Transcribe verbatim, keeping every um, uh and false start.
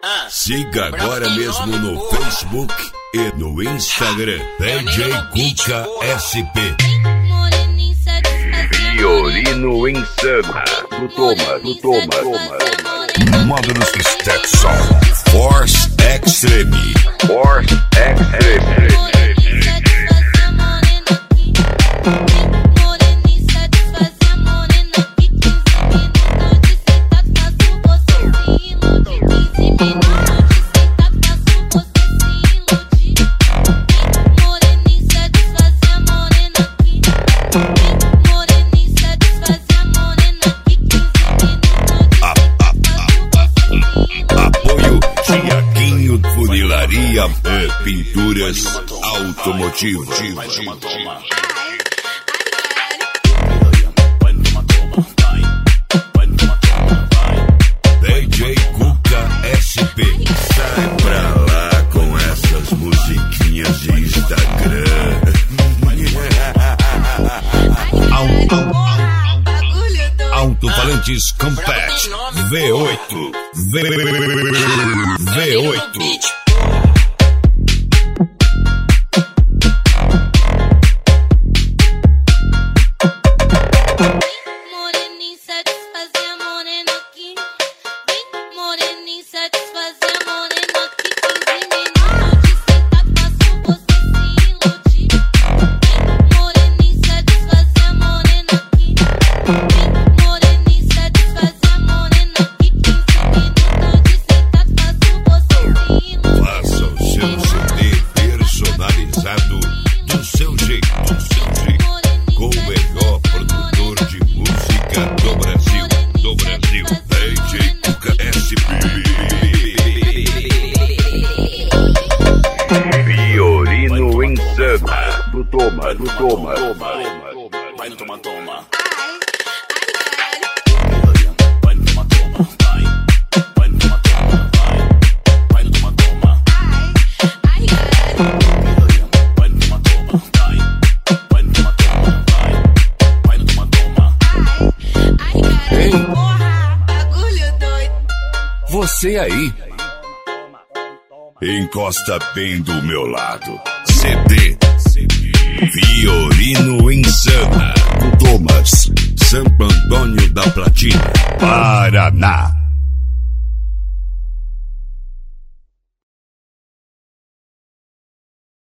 Siga agora mesmo no Facebook e no Instagram D J Cuca S P. Violino Insana. Tu toma, tu toma, toma. Módulos Stetson. Force Extreme. Force Extreme. Funilaria e Pinturas Automotivas. D J Cuca S P. Sai pra lá com essas musiquinhas de Instagram. Auto Alto-falantes Compact V oito. V... V oito. Violino Insana. Tu toma, tu toma, toma. Vai no toma, toma. Vai no toma, toma. Vai no toma, toma. Vai no toma, toma. Vai no toma, toma. Vai no toma, toma. Vai no toma, toma. Ei, porra, bagulho doido. Você aí. Encosta bem do meu lado. C D Violino Insana. Thomas, Santo Antônio da Platina, Paraná.